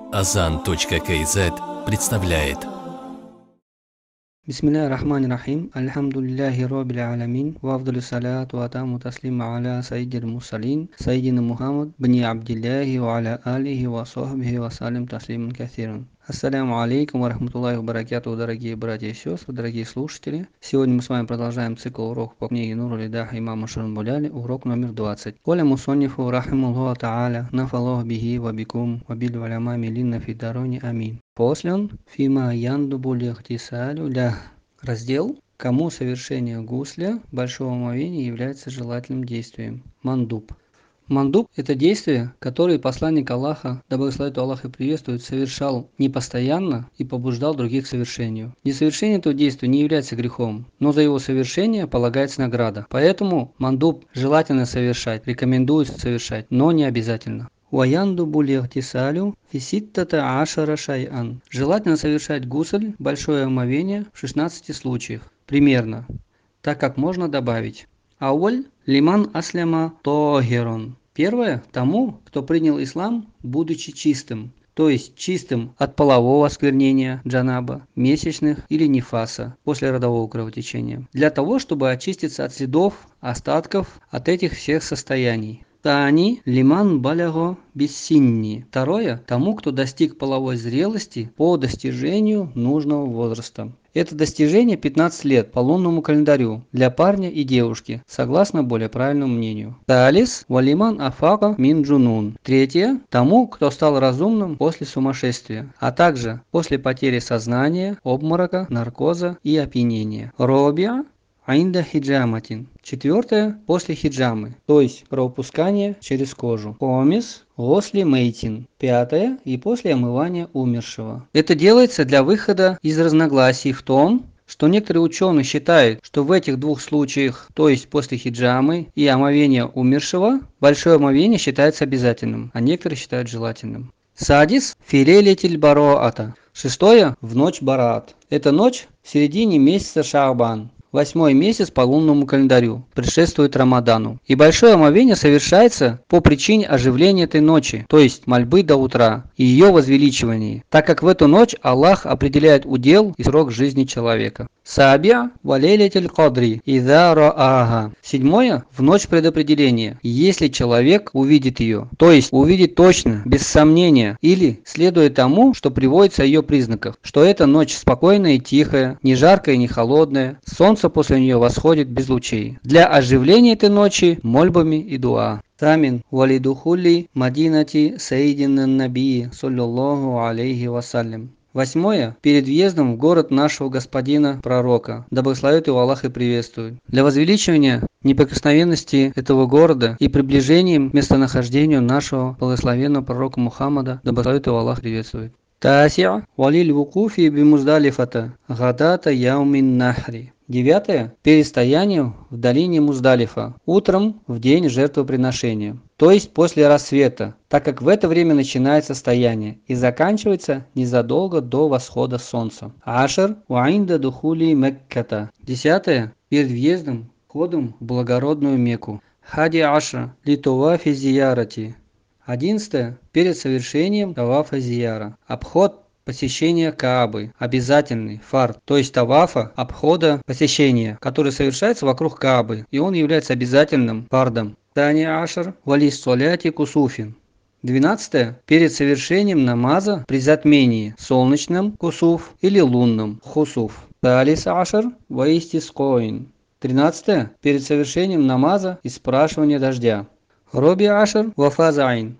Azan.kz представляет. Бисмилляхи рахмани рахим. Альхамдулиллахи роббил алямин. Ва афдалу салату ва таму таслима аля сайидил мурсалин. Сайидина Мухаммад бни Абдилляхи ва аля алихи ва сахбихи ва салим таслиман кассиран. Ассаляму алейкум ва рахматуллахи ва баракатуху, дорогие братья и сестры, дорогие слушатели. Сегодня мы с вами продолжаем цикл уроков по книге Нур аль-Даха имама Шурмбуляли, урок номер 20. Коля мусоннифу рахимуллаху та'аля, нафаллаху бихи ва бикум, ва бил валяма милинна фидарони амин. После он фима яндубу лихтисалю ля. Раздел «Кому совершение гусля большого омовения является желательным действием». Мандуб. Мандуб – это действие, которое посланник Аллаха, да благословит Аллах и приветствует, совершал непостоянно и побуждал других к совершению. Несовершение этого действия не является грехом, но за его совершение полагается награда. Поэтому мандуб желательно совершать, рекомендуется совершать, но не обязательно. Ваяндубу лихтисалю фиситтата ашара шай'ан. Желательно совершать гусль, большое омовение, в 16 случаях. Примерно. Так как можно добавить. Ауль лиман асляма тогирон. Первое – тому, кто принял ислам, будучи чистым. То есть чистым от полового осквернения джанаба, месячных или нифаса после родового кровотечения. Для того, чтобы очиститься от следов, остатков от этих всех состояний. Тани лиман баляго бессинни. Второе – тому, кто достиг половой зрелости по достижению нужного возраста. Это достижение 15 лет по лунному календарю для парня и девушки, согласно более правильному мнению. Талис валиман афака мин джунун. Третье – тому, кто стал разумным после сумасшествия, а также после потери сознания, обморока, наркоза и опьянения. Робия Аинда хиджаматин. Четвертое – после хиджамы, то есть кровопускание через кожу. Хомис госли мейтин. Пятое – и после омывания умершего. Это делается для выхода из разногласий в том, что некоторые ученые считают, что в этих двух случаях, то есть после хиджамы и омовения умершего, большое омовение считается обязательным, а некоторые считают желательным. Садис филелетиль бароата. Шестое – в ночь бараат. Это ночь в середине месяца Шаабан. 8-й месяц по лунному календарю, предшествует Рамадану. И большое омовение совершается по причине оживления этой ночи, то есть мольбы до утра, и ее возвеличивания, так как в эту ночь Аллах определяет удел и срок жизни человека. Сабия валелетель кадри иза раага. Седьмое – в ночь предопределения, если человек увидит ее, то есть увидит точно, без сомнения, или следует тому, что приводится о ее признаках, что эта ночь спокойная и тихая, не жаркая и не холодная, солнце после нее восходит без лучей. Для оживления этой ночи мольбами и дуа. Тамин валидухули мадинати саидин набии саллаллаху алейхи вассалям. Восьмое – перед въездом в город нашего господина пророка, да благословит его Аллах и приветствует. Для возвеличивания неприкосновенности этого города и приближением к местонахождению нашего благословенного пророка Мухаммада, да благословит его Аллах и приветствует. Тасиа валиль вукуфи би Муздалифата гадата яумин нахри. Девятое – перед стоянием в долине Муздалифа, утром в день жертвоприношения, то есть после рассвета, так как в это время начинается стояние и заканчивается незадолго до восхода солнца. Ашер уаинда духули Мекката. Десятое – перед въездом, входом в благородную Мекку. Хади Аша литуафи зиярати. 11. Перед совершением тавафа зияра. Обход посещения Каабы. Обязательный фард, то есть тавафа, обхода посещения, который совершается вокруг Каабы, и он является обязательным фардом. Тани ашар валис соляти кусуфин. 12. Перед совершением намаза при затмении солнечном кусуф или лунном хусуф. Талис ашар ваистискоин. 13. Перед совершением намаза и спрашивания дождя. Роби ашар вафазайн.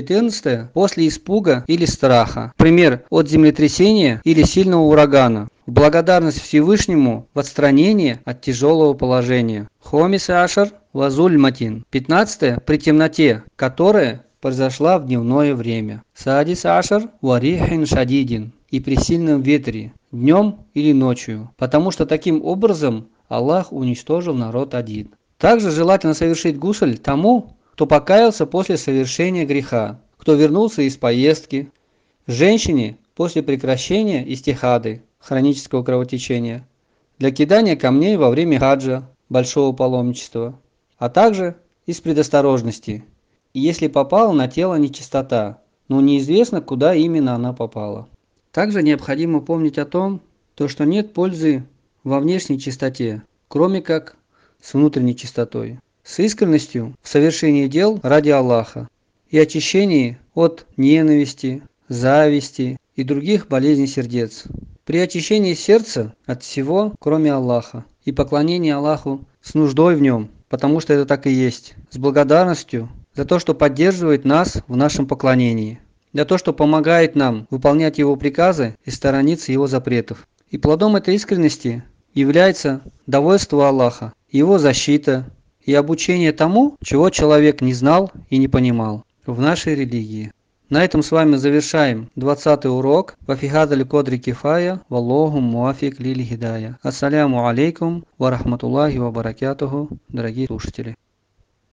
14. После испуга или страха. Пример от землетрясения или сильного урагана. В благодарность Всевышнему в отстранении от тяжелого положения. Хомис ашар вазуль матин. 15. При темноте, которая произошла в дневное время. Садис ашар варихин шадидин. И при сильном ветре, днем или ночью. Потому что таким образом Аллах уничтожил народ один. Также желательно совершить гусль тому, кто покаялся после совершения греха, кто вернулся из поездки, женщине после прекращения истихады, хронического кровотечения, для кидания камней во время хаджа, большого паломничества, а также из предосторожности, если попала на тело нечистота, но неизвестно, куда именно она попала. Также необходимо помнить о том, что нет пользы во внешней чистоте, кроме как с внутренней чистотой, с искренностью в совершении дел ради Аллаха и очищении от ненависти, зависти и других болезней сердец. При очищении сердца от всего, кроме Аллаха, и поклонении Аллаху с нуждой в нем, потому что это так и есть, с благодарностью за то, что поддерживает нас в нашем поклонении, за то, что помогает нам выполнять Его приказы и сторониться Его запретов. И плодом этой искренности является довольство Аллаха, Его защита и обучение тому, чего человек не знал и не понимал в нашей религии. На этом с вами завершаем 20-й урок. Вафигадали кодри кифая, валлаху муафик лили хидая. Ассаляму алейкум ва рахматуллахи ва баракятуху, дорогие слушатели.